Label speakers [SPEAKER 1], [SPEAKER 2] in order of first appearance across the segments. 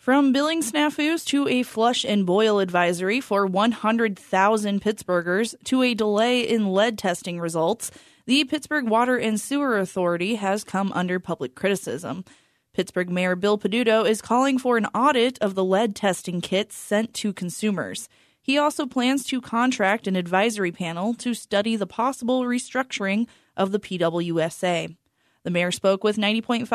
[SPEAKER 1] From billing snafus to a flush and boil advisory for 100,000 Pittsburghers to a delay in lead testing results, the Pittsburgh Water and Sewer Authority has come under public criticism. Pittsburgh Mayor Bill Peduto is calling for an audit of the lead testing kits sent to consumers. He also plans to contract an advisory panel to study the possible restructuring of the PWSA. The mayor spoke with 90.5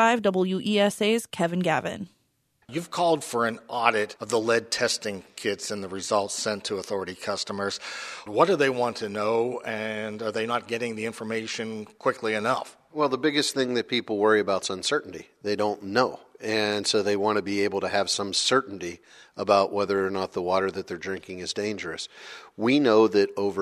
[SPEAKER 1] WESA's Kevin Gavin.
[SPEAKER 2] You've called for an audit of the lead testing kits and the results sent to authority customers. What do they want to know, and are they not getting the information quickly enough?
[SPEAKER 3] Well, the biggest thing that people worry about is uncertainty. They don't know, and so they want to be able to have some certainty about whether or not the water that they're drinking is dangerous. We know that over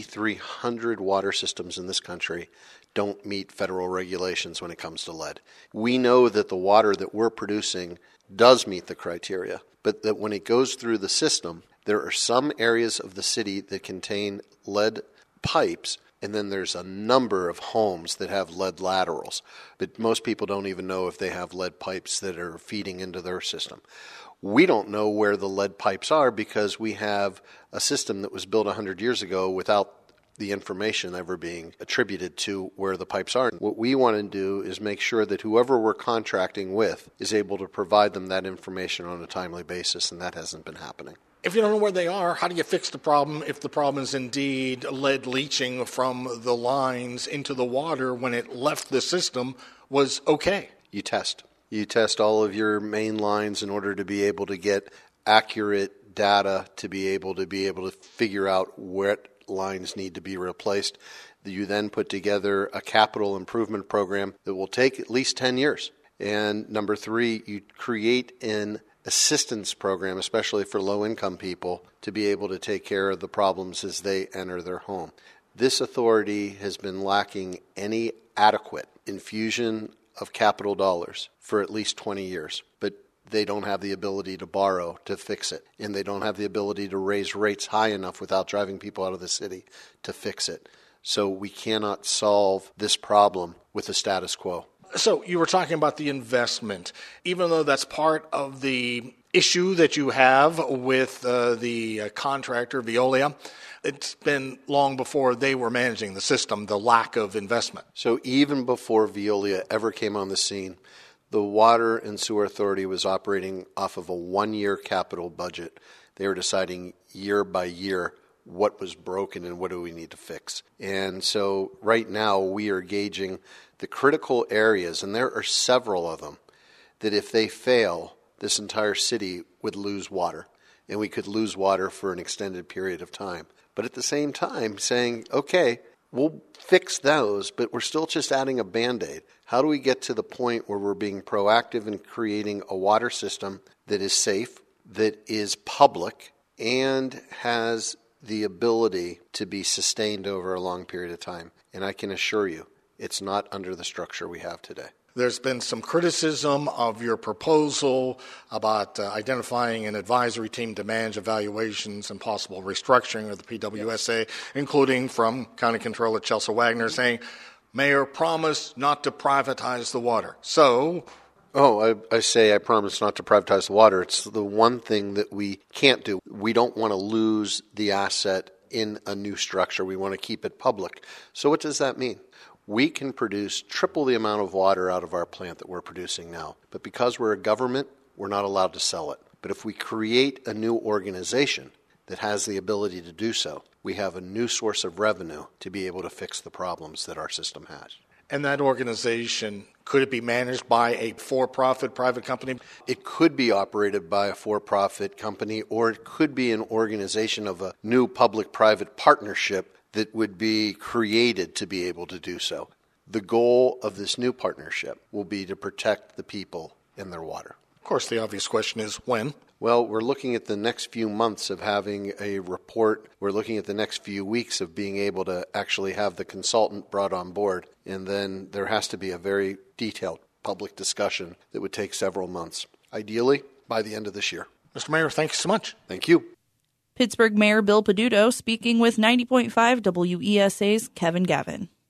[SPEAKER 3] 5,300 water systems in this country don't meet federal regulations when it comes to lead. We know that the water that we're producing does meet the criteria, but that when it goes through the system, there are some areas of the city that contain lead pipes, and then there's a number of homes that have lead laterals. But most people don't even know if they have lead pipes that are feeding into their system. We don't know where the lead pipes are because we have a system that was built 100 years ago without the information ever being attributed to where the pipes are. What we want to do is make sure that whoever we're contracting with is able to provide them that information on a timely basis, and that hasn't been happening.
[SPEAKER 2] If you don't know where they are, how do you fix the problem if the problem is indeed lead leaching from the lines into the water when it left the system was okay?
[SPEAKER 3] You test. You test all of your main lines in order to be able to get accurate data to be able to figure out what lines need to be replaced. You then put together a capital improvement program that will take at least 10 years. And number 3, you create an assistance program, especially for low-income people, to be able to take care of the problems as they enter their home. This authority has been lacking any adequate infusion of capital dollars for at least 20 years. But they don't have the ability to borrow to fix it, and they don't have the ability to raise rates high enough without driving people out of the city to fix it. So we cannot solve this problem with the status quo.
[SPEAKER 2] So you were talking about the investment. Even though that's part of the issue that you have with the contractor, Veolia, it's been long before they were managing the system, the lack of investment.
[SPEAKER 3] So even before Veolia ever came on the scene, the Water and Sewer Authority was operating off of a one-year capital budget. They were deciding year by year what was broken and what do we need to fix. And so right now we are gauging the critical areas, and there are several of them, that if they fail, this entire city would lose water. And we could lose water for an extended period of time. But at the same time saying, okay, we'll fix those, but we're still just adding a Band-Aid. How do we get to the point where we're being proactive in creating a water system that is safe, that is public, and has the ability to be sustained over a long period of time? And I can assure you, it's not under the structure we have today.
[SPEAKER 2] There's been some criticism of your proposal about identifying an advisory team to manage evaluations and possible restructuring of the PWSA, including from County Controller Chelsea Wagner saying, Mayor promised not to privatize the water. So...
[SPEAKER 3] I promise not to privatize the water. It's the one thing that we can't do. We don't want to lose the asset in a new structure. We want to keep it public. So what does that mean? We can produce triple the amount of water out of our plant that we're producing now. But because we're a government, we're not allowed to sell it. But if we create a new organization that has the ability to do so, we have a new source of revenue to be able to fix the problems that our system has.
[SPEAKER 2] And that organization, could it be managed by a for-profit private company?
[SPEAKER 3] It could be operated by a for-profit company, or it could be an organization of a new public-private partnership that would be created to be able to do so. The goal of this new partnership will be to protect the people and their water.
[SPEAKER 2] Of course, the obvious question is when?
[SPEAKER 3] Well, we're looking at the next few months of having a report. We're looking at the next few weeks of being able to actually have the consultant brought on board. And then there has to be a very detailed public discussion that would take several months, ideally by the end of this year.
[SPEAKER 2] Mr. Mayor, thank you so much.
[SPEAKER 3] Thank you.
[SPEAKER 1] Pittsburgh Mayor Bill Peduto speaking with 90.5 WESA's Kevin Gavin.